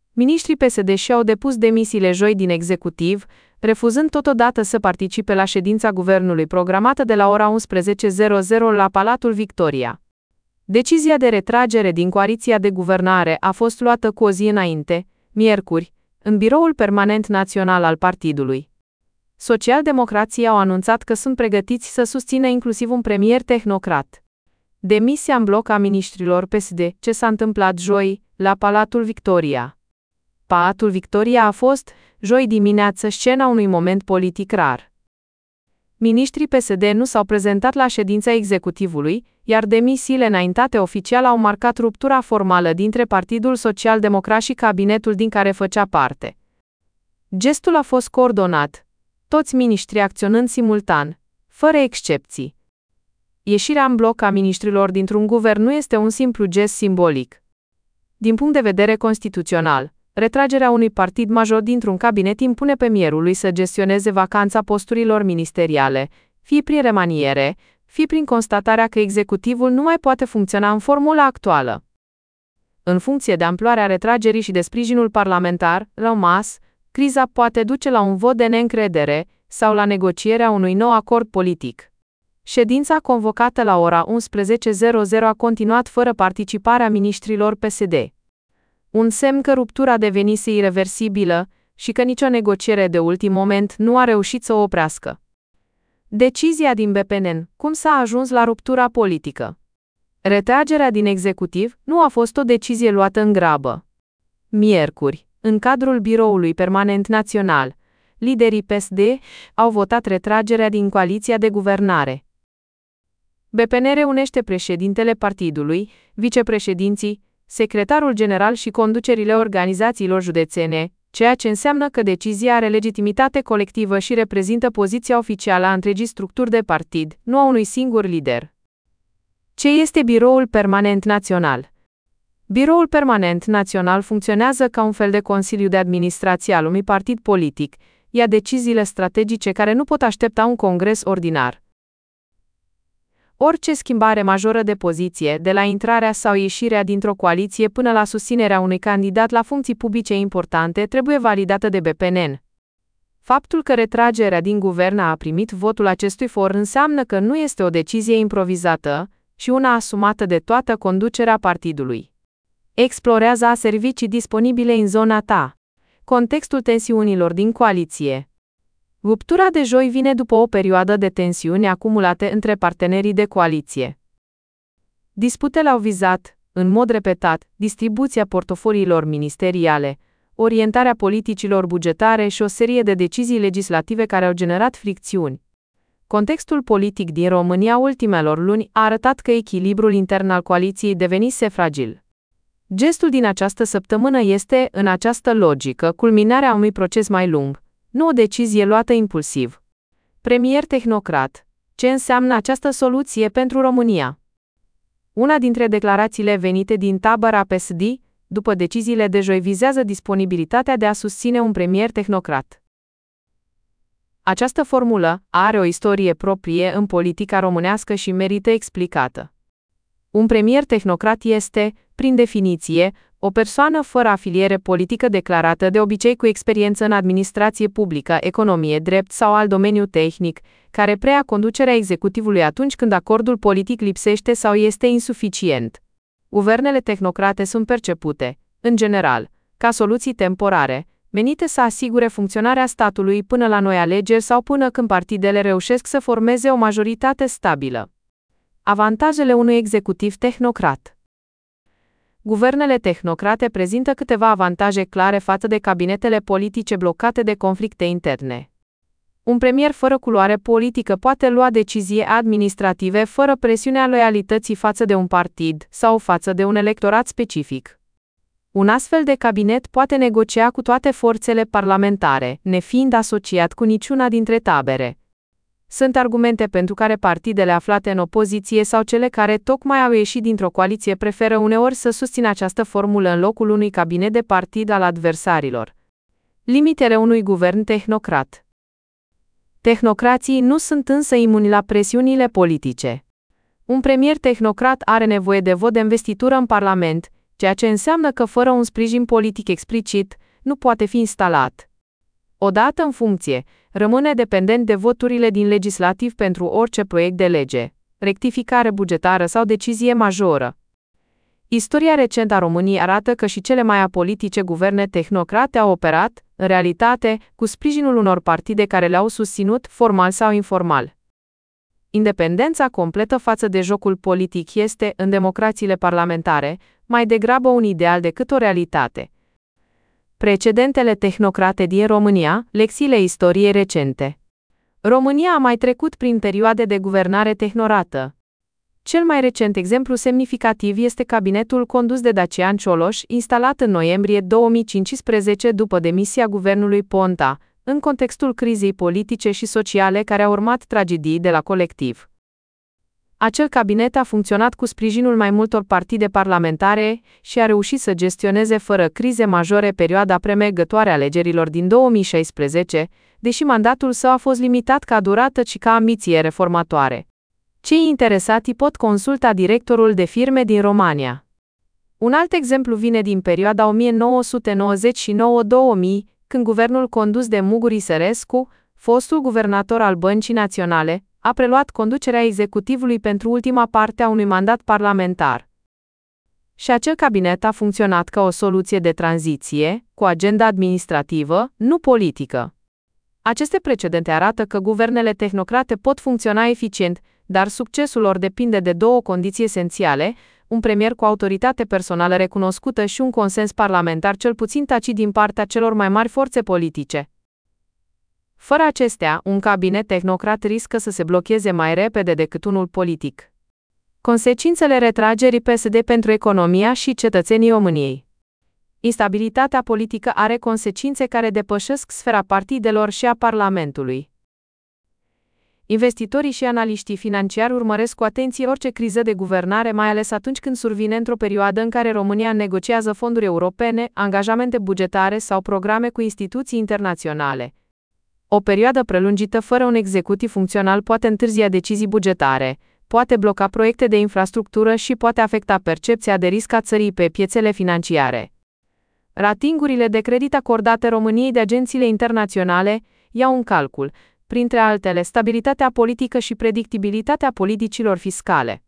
Miniștrii PSD și-au depus demisiile joi din executiv, refuzând totodată să participe la ședința guvernului programată de la ora 11:00 la Palatul Victoria. Decizia de retragere din coaliția de guvernare a fost luată cu o zi înainte, miercuri, în Biroul Permanent Național al partidului. Socialdemocrații au anunțat că sunt pregătiți să susțină inclusiv un premier tehnocrat. Demisia în bloc a miniștrilor PSD, ce s-a întâmplat joi, la Palatul Victoria. Palatul Victoria a fost, joi dimineață, scena unui moment politic rar. Miniștrii PSD nu s-au prezentat la ședința executivului, iar demisiile înaintate oficial au marcat ruptura formală dintre Partidul Social-Democrat și cabinetul din care făcea parte. Gestul a fost coordonat, toți miniștrii acționând simultan, fără excepții. Ieșirea în bloc a miniștrilor dintr-un guvern nu este un simplu gest simbolic. Din punct de vedere constituțional, retragerea unui partid major dintr-un cabinet impune premierului să gestioneze vacanța posturilor ministeriale, fie prin remaniere, fie prin constatarea că executivul nu mai poate funcționa în formula actuală. În funcție de amploarea retragerii și de sprijinul parlamentar rămas, criza poate duce la un vot de neîncredere sau la negocierea unui nou acord politic. Ședința convocată la ora 11:00 a continuat fără participarea miniștrilor PSD. Un semn că ruptura devenise ireversibilă și că nicio negociere de ultim moment nu a reușit să o oprească. Decizia din BPN, cum s-a ajuns la ruptura politică? Retragerea din executiv nu a fost o decizie luată în grabă. Miercuri, în cadrul Biroului Permanent Național, liderii PSD au votat retragerea din coaliția de guvernare. BPN reunește președintele partidului, vicepreședinții, secretarul general și conducerile organizațiilor județene, ceea ce înseamnă că decizia are legitimitate colectivă și reprezintă poziția oficială a întregii structuri de partid, nu a unui singur lider. Ce este Biroul Permanent Național? Biroul Permanent Național funcționează ca un fel de consiliu de administrație al unui partid politic, ia deciziile strategice care nu pot aștepta un congres ordinar. Orice schimbare majoră de poziție, de la intrarea sau ieșirea dintr-o coaliție până la susținerea unui candidat la funcții publice importante, trebuie validată de BPN. Faptul că retragerea din guvern a primit votul acestui for înseamnă că nu este o decizie improvizată și una asumată de toată conducerea partidului. Explorează servicii disponibile în zona ta. Contextul tensiunilor din coaliție. Ruptura de joi vine după o perioadă de tensiuni acumulate între partenerii de coaliție. Disputele au vizat, în mod repetat, distribuția portofoliilor ministeriale, orientarea politicilor bugetare și o serie de decizii legislative care au generat fricțiuni. Contextul politic din România ultimelor luni a arătat că echilibrul intern al coaliției devenise fragil. Gestul din această săptămână este, în această logică, culminarea unui proces mai lung, nu o decizie luată impulsiv. Premier tehnocrat. Ce înseamnă această soluție pentru România? Una dintre declarațiile venite din tabăra PSD, după deciziile de joi, vizează disponibilitatea de a susține un premier tehnocrat. Această formulă are o istorie proprie în politica românească și merită explicată. Un premier tehnocrat este, prin definiție, o persoană fără afiliere politică declarată, de obicei cu experiență în administrație publică, economie, drept sau alt domeniu tehnic, care preia conducerea executivului atunci când acordul politic lipsește sau este insuficient. Guvernele tehnocrate sunt percepute, în general, ca soluții temporare, menite să asigure funcționarea statului până la noi alegeri sau până când partidele reușesc să formeze o majoritate stabilă. Avantajele unui executiv tehnocrat. Guvernele tehnocrate prezintă câteva avantaje clare față de cabinetele politice blocate de conflicte interne. Un premier fără culoare politică poate lua decizii administrative fără presiunea loialității față de un partid sau față de un electorat specific. Un astfel de cabinet poate negocia cu toate forțele parlamentare, nefiind asociat cu niciuna dintre tabere. Sunt argumente pentru care partidele aflate în opoziție sau cele care tocmai au ieșit dintr-o coaliție preferă uneori să susțină această formulă în locul unui cabinet de partid al adversarilor. Limitele unui guvern tehnocrat. Tehnocrații nu sunt însă imuni la presiunile politice. Un premier tehnocrat are nevoie de vot de investitură în Parlament, ceea ce înseamnă că fără un sprijin politic explicit, nu poate fi instalat. Odată în funcție, rămâne dependent de voturile din legislativ pentru orice proiect de lege, rectificare bugetară sau decizie majoră. Istoria recentă a României arată că și cele mai apolitice guverne tehnocrate au operat, în realitate, cu sprijinul unor partide care le-au susținut, formal sau informal. Independența completă față de jocul politic este, în democrațiile parlamentare, mai degrabă un ideal decât o realitate. Precedentele tehnocrate din România, lecțiile istoriei recente. România a mai trecut prin perioade de guvernare tehnocrată. Cel mai recent exemplu semnificativ este cabinetul condus de Dacian Cioloș, instalat în noiembrie 2015 după demisia guvernului Ponta, în contextul crizei politice și sociale care au urmat tragedii de la colectiv. Acel cabinet a funcționat cu sprijinul mai multor partide parlamentare și a reușit să gestioneze fără crize majore perioada premergătoare a alegerilor din 2016, deși mandatul său a fost limitat ca durată și ca ambiție reformatoare. Cei interesati pot consulta directorul de firme din România. Un alt exemplu vine din perioada 1999-2000, când guvernul condus de Muguri Sărescu, fostul guvernator al Băncii Naționale, a preluat conducerea executivului pentru ultima parte a unui mandat parlamentar. Și acel cabinet a funcționat ca o soluție de tranziție, cu agenda administrativă, nu politică. Aceste precedente arată că guvernele tehnocrate pot funcționa eficient, dar succesul lor depinde de două condiții esențiale: un premier cu autoritate personală recunoscută și un consens parlamentar cel puțin tacit din partea celor mai mari forțe politice. Fără acestea, un cabinet tehnocrat riscă să se blocheze mai repede decât unul politic. Consecințele retragerii PSD pentru economia și cetățenii României. Instabilitatea politică are consecințe care depășesc sfera partidelor și a Parlamentului. Investitorii și analiștii financiari urmăresc cu atenție orice criză de guvernare, mai ales atunci când survine într-o perioadă în care România negociază fonduri europene, angajamente bugetare sau programe cu instituții internaționale. O perioadă prelungită fără un executiv funcțional poate întârzia decizii bugetare, poate bloca proiecte de infrastructură și poate afecta percepția de risc a țării pe piețele financiare. Ratingurile de credit acordate României de agențiile internaționale iau în calcul, printre altele, stabilitatea politică și predictibilitatea politicilor fiscale.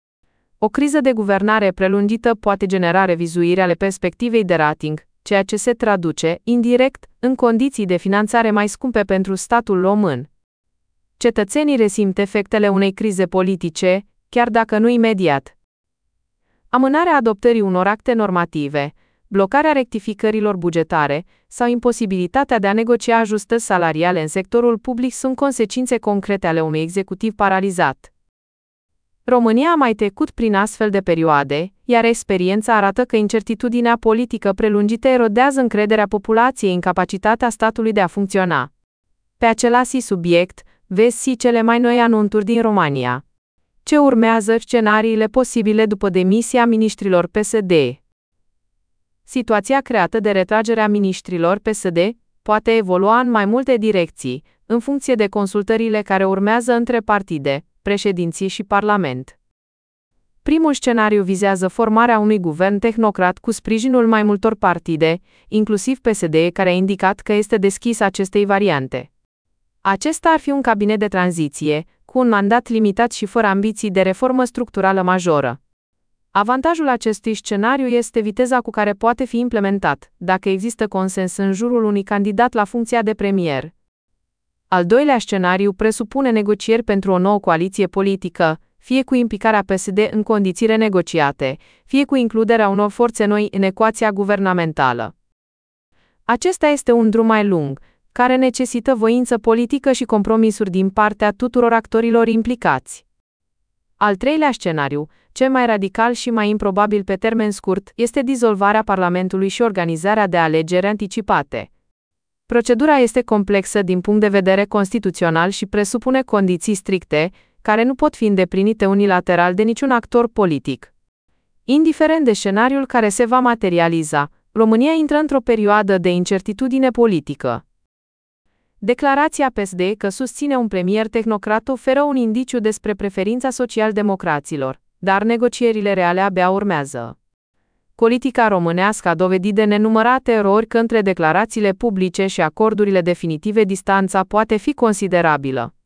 O criză de guvernare prelungită poate genera revizuiri ale perspectivei de rating, ceea ce se traduce, indirect, în condiții de finanțare mai scumpe pentru statul român. Cetățenii resimt efectele unei crize politice, chiar dacă nu imediat. Amânarea adoptării unor acte normative, blocarea rectificărilor bugetare sau imposibilitatea de a negocia ajustări salariale în sectorul public sunt consecințe concrete ale unui executiv paralizat. România a mai trecut prin astfel de perioade, iar experiența arată că incertitudinea politică prelungită erodează încrederea populației în capacitatea statului de a funcționa. Pe același subiect, vezi cele mai noi anunțuri din România. Ce urmează? Scenariile posibile după demisia miniștrilor PSD. Situația creată de retragerea miniștrilor PSD poate evolua în mai multe direcții, în funcție de consultările care urmează între partide, președinție și Parlament. Primul scenariu vizează formarea unui guvern tehnocrat cu sprijinul mai multor partide, inclusiv PSD, care a indicat că este deschis acestei variante. Acesta ar fi un cabinet de tranziție, cu un mandat limitat și fără ambiții de reformă structurală majoră. Avantajul acestui scenariu este viteza cu care poate fi implementat, dacă există consens în jurul unui candidat la funcția de premier. Al doilea scenariu presupune negocieri pentru o nouă coaliție politică, fie cu implicarea PSD în condiții renegociate, fie cu includerea unor forțe noi în ecuația guvernamentală. Acesta este un drum mai lung, care necesită voință politică și compromisuri din partea tuturor actorilor implicați. Al treilea scenariu, cel mai radical și mai improbabil pe termen scurt, este dizolvarea Parlamentului și organizarea de alegeri anticipate. Procedura este complexă din punct de vedere constituțional și presupune condiții stricte, care nu pot fi îndeplinite unilateral de niciun actor politic. Indiferent de scenariul care se va materializa, România intră într-o perioadă de incertitudine politică. Declarația PSD că susține un premier tehnocrat oferă un indiciu despre preferința social-democraților, dar negocierile reale abia urmează. politica românească a dovedit de nenumărate ori că între declarațiile publice și acordurile definitive distanța poate fi considerabilă.